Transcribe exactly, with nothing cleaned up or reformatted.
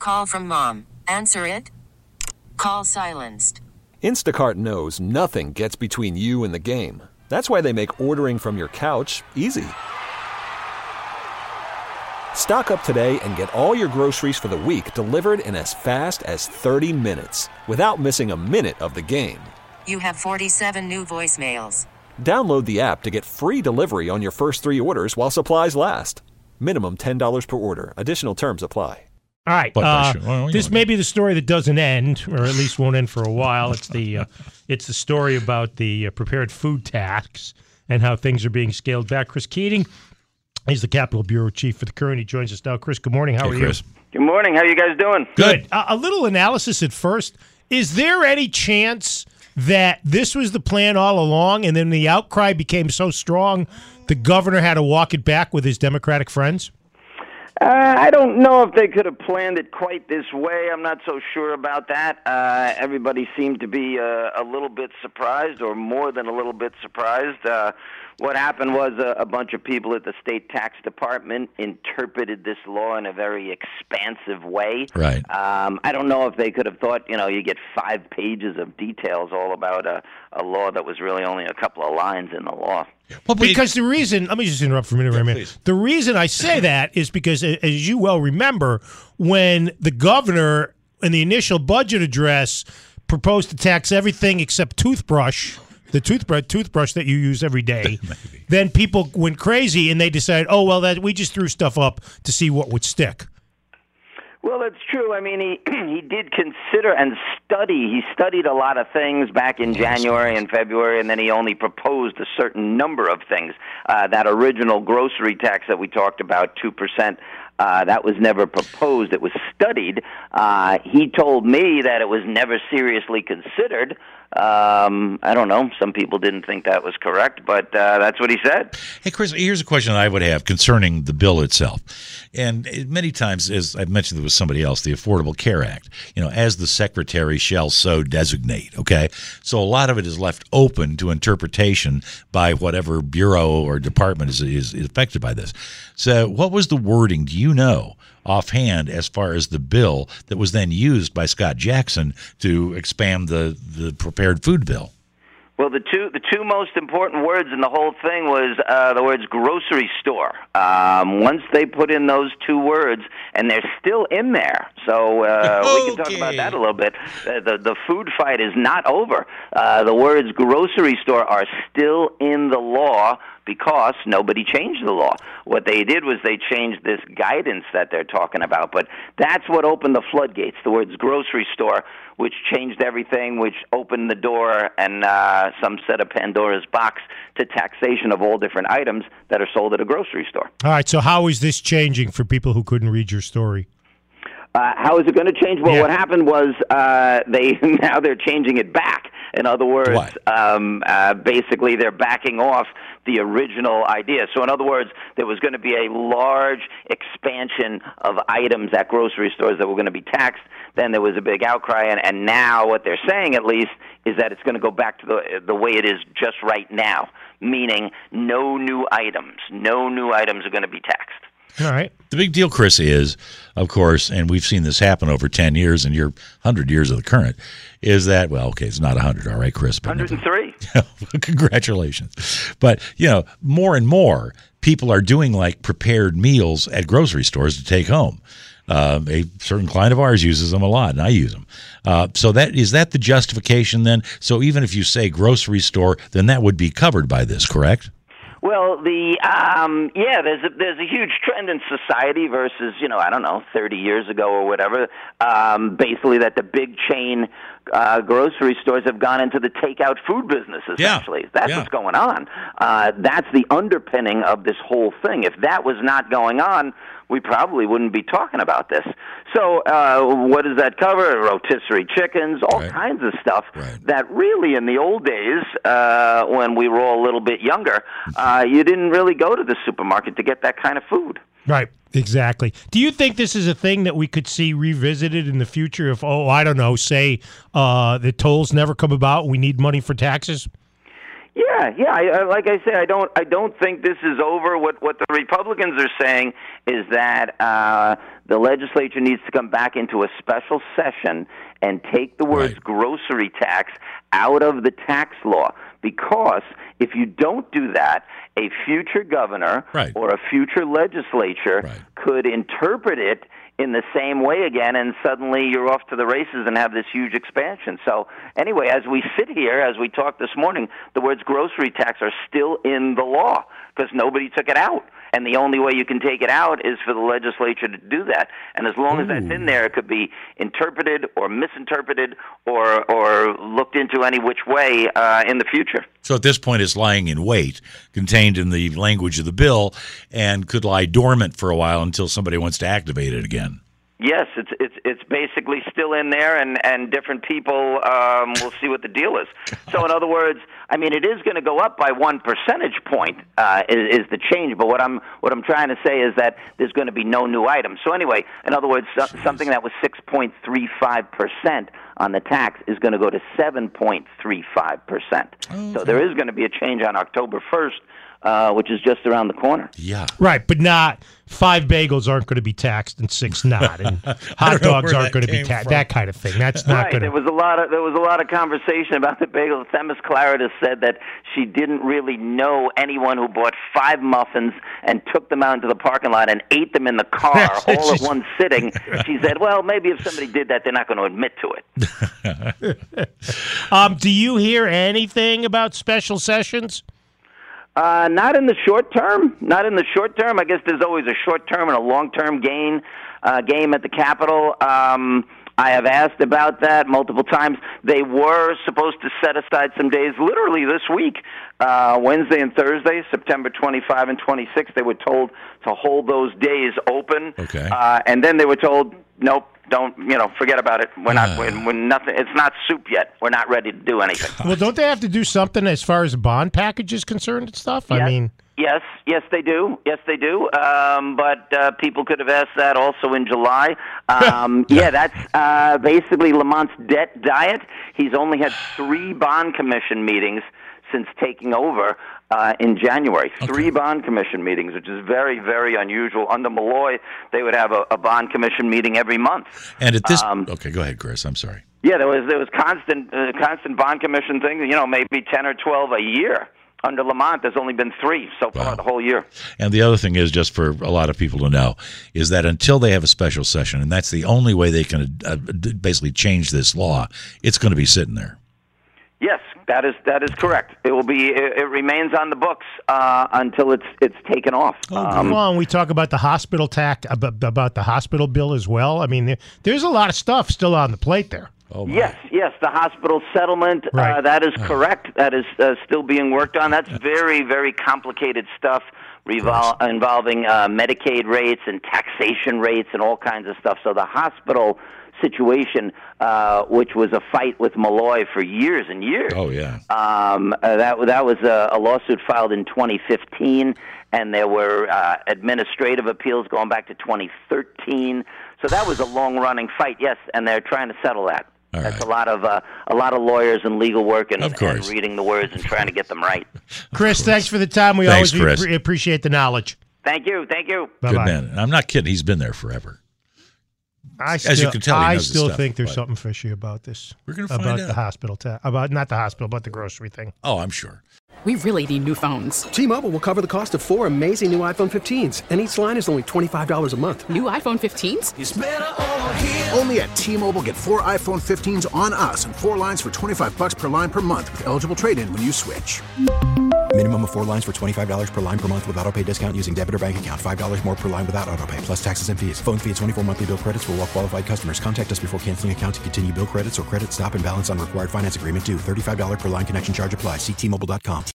Call from mom. Answer it. Call silenced. Instacart knows nothing gets between you and the game. That's why they make ordering from your couch easy. Stock up today and get all your groceries for the week delivered in as fast as thirty minutes without missing a minute of the game. You have forty-seven new voicemails. Download the app to get free delivery on your first three orders while supplies last. Minimum ten dollars per order. Additional terms apply. All right. Uh, well, this may be the story that doesn't end, or at least won't end for a while. It's the uh, it's the story about the uh, prepared food tax and how things are being scaled back. Chris Keating, he's the Capitol Bureau Chief for the Current. He joins us now. Chris, good morning. How hey, are Chris. you? Good morning. How are you guys doing? Good. Uh, a little analysis at first. Is there any chance that this was the plan all along, and then the outcry became so strong the governor had to walk it back with his Democratic friends? Uh, I don't know if they could have planned it quite this way. I'm not so sure about that. Uh, everybody seemed to be uh, a little bit surprised, or more than a little bit surprised. Uh, what happened was a, a bunch of people at the state tax department interpreted this law in a very expansive way. Right. Um, I don't know if they could have thought, you know, you get five pages of details all about a, a law that was really only a couple of lines in the law. Well, because the reason, let me just interrupt for a minute, yeah, Raymond. The reason I say that is because, as you well remember, when the governor, in the initial budget address, proposed to tax everything except toothbrush, the toothbrush toothbrush that you use every day, then people went crazy and they decided, oh, well, that we just threw stuff up to see what would stick. Well, that's true. I mean, he he did consider and study. He studied a lot of things back in January and February, and then he only proposed a certain number of things. Uh, that original grocery tax that we talked about, two percent, uh, that was never proposed. It was studied. Uh, he told me that it was never seriously considered. Um, I don't know. Some people didn't think that was correct, but uh, that's what he said. Hey, Chris, here's a question I would have concerning the bill itself. And many times, as I've mentioned with somebody else, the Affordable Care Act, you know, as the secretary shall so designate, okay? So a lot of it is left open to interpretation by whatever bureau or department is, is affected by this. So what was the wording, do you know, offhand, as far as the bill that was then used by Scott Jackson to expand the, the prepared food bill? Well, the two the two most important words in the whole thing was uh, the words grocery store. Um, once they put in those two words, and they're still in there, so uh, okay. we can talk about that a little bit. Uh, the the food fight is not over. Uh, the words grocery store are still in the law because nobody changed the law. What they did was they changed this guidance that they're talking about, but that's what opened the floodgates, the words grocery store, which changed everything, which opened the door and uh, some said a Pandora's box to taxation of all different items that are sold at a grocery store. All right, so how is this changing for people who couldn't read your story? Uh, how is it going to change? Well, yeah. what happened was uh, they now they're changing it back. In other words, um, uh, basically they're backing off the original idea. So in other words, there was going to be a large expansion of items at grocery stores that were going to be taxed. Then there was a big outcry, and, and now what they're saying, at least, is that it's going to go back to the the way it is just right now, meaning no new items. No new items are going to be taxed. All right. The big deal, Chris, is, of course, and we've seen this happen over ten years and your one hundred years of the current, is that, well, okay, it's not one hundred, all right, Chris. But one hundred three. Congratulations. But, you know, more and more people are doing like prepared meals at grocery stores to take home. Uh, a certain client of ours uses them a lot, and I use them. Uh, so that is that the justification then? So even if you say grocery store, then that would be covered by this, correct? Well, the um, yeah, there's a, there's a huge trend in society versus, you know, I don't know, thirty years ago or whatever, um, basically that the big chain uh, grocery stores have gone into the takeout food business, essentially. Yeah. That's yeah. what's going on. Uh, that's the underpinning of this whole thing. If that was not going on, we probably wouldn't be talking about this. So uh, what does that cover? Rotisserie chickens, all right. kinds of stuff right. that really in the old days, uh, when we were all a little bit younger, uh, you didn't really go to the supermarket to get that kind of food. Right, exactly. Do you think this is a thing that we could see revisited in the future if, oh, I don't know, say uh, the tolls never come about, we need money for taxes? Yeah, yeah. I, I, like I say, I don't. I don't think this is over. What what the Republicans are saying is that uh, the legislature needs to come back into a special session and take the words Right. grocery tax out of the tax law. Because if you don't do that, a future governor Right. or a future legislature Right. could interpret it in the same way again, and suddenly you're off to the races and have this huge expansion. So anyway, as we sit here, as we talked this morning, the words grocery tax are still in the law because nobody took it out. And the only way you can take it out is for the legislature to do that. And as long as that's in there, it could be interpreted or misinterpreted or or looked into any which way uh, in the future. So at this point, it's lying in wait, contained in the language of the bill, and could lie dormant for a while until somebody wants to activate it again. Yes, it's it's it's basically still in there, and, and different people um, will see what the deal is. So, in other words, I mean, it is going to go up by one percentage point uh, is, is the change. But what I'm what I'm trying to say is that there's going to be no new items. So, anyway, in other words, so, something that was six point three five percent on the tax is going to go to seven point three five percent. So there is going to be a change on October first. Uh, which is just around the corner. Yeah. Right, but not five bagels aren't going to be taxed and six not, and hot know dogs where aren't that going to be came taxed. from. That kind of thing. That's not Right. going There to. was a lot of there was a lot of conversation about the bagels. Themis Claridis said that she didn't really know anyone who bought five muffins and took them out into the parking lot and ate them in the car all at one sitting. She said, "Well, maybe if somebody did that, they're not going to admit to it." Um, do you hear anything about special sessions? Uh, not in the short term. Not in the short term. I guess there's always a short term and a long term gain uh, game at the Capitol. Um, I have asked about that multiple times. They were supposed to set aside some days, literally this week, uh, Wednesday and Thursday, September twenty-fifth and twenty-sixth. They were told to hold those days open, Okay. uh, and then they were told, nope. Don't you know? Forget about it. We're not. We're, we're nothing. It's not soup yet. We're not ready to do anything. Well, don't they have to do something as far as the bond package is concerned and stuff? I Yes. mean, Yes, yes, they do. Yes, they do. Um, but uh, people could have asked that also in July. Um, yeah, that's uh, basically Lamont's debt diet. He's only had three bond commission meetings since taking over uh, in January. Three bond commission meetings, which is very, very unusual. Under Malloy, they would have a, a bond commission meeting every month. And at this, Um, okay, go ahead, Chris. I'm sorry. Yeah, there was there was constant uh, constant bond commission things. You know, maybe ten or twelve a year. Under Lamont, there's only been three so far Wow. the whole year. And the other thing is, just for a lot of people to know, is that until they have a special session, and that's the only way they can uh, basically change this law, it's going to be sitting there. Yes, that is that is correct. It will be. It, it remains on the books uh, until it's it's taken off. Um, come on, we talk about the hospital tax, about, about the hospital bill as well. I mean, there, there's a lot of stuff still on the plate there. Oh, my. Yes, yes, the hospital settlement, Right. uh, that is correct. That is uh, still being worked on. That's very, very complicated stuff revol- involving uh, Medicaid rates and taxation rates and all kinds of stuff. So the hospital situation, uh, which was a fight with Malloy for years and years. Oh, yeah. Um, uh, that that was a, a lawsuit filed in twenty fifteen, and there were uh, administrative appeals going back to twenty thirteen. So that was a long-running fight, yes, and they're trying to settle that. All That's right. a lot of uh, a lot of lawyers and legal work and, Of course. and reading the words and trying to get them right. Chris, thanks for the time. We Thanks, always Chris. re- appreciate the knowledge. Thank you, thank you. Bye Good bye. man. And I'm not kidding. He's been there forever. I As still, you can tell, he I knows his still stuff, think there's but- something fishy about this. We're gonna about find the out. hospital ta- about not the hospital, but the grocery thing. Oh, I'm sure. We really need new phones. T-Mobile will cover the cost of four amazing new iPhone fifteens, and each line is only twenty-five dollars a month. New iPhone fifteens? Only at T-Mobile, get four iPhone fifteens on us and four lines for twenty-five bucks per line per month with eligible trade-in when you switch. Minimum of four lines for twenty-five dollars per line per month with autopay discount using debit or bank account. five dollars more per line without autopay, plus taxes and fees. Phone fee at twenty-four monthly bill credits for well-qualified customers. Contact us before canceling account to continue bill credits or credit stop and balance on required finance agreement due. thirty-five dollars per line connection charge applies. See T Mobile dot com.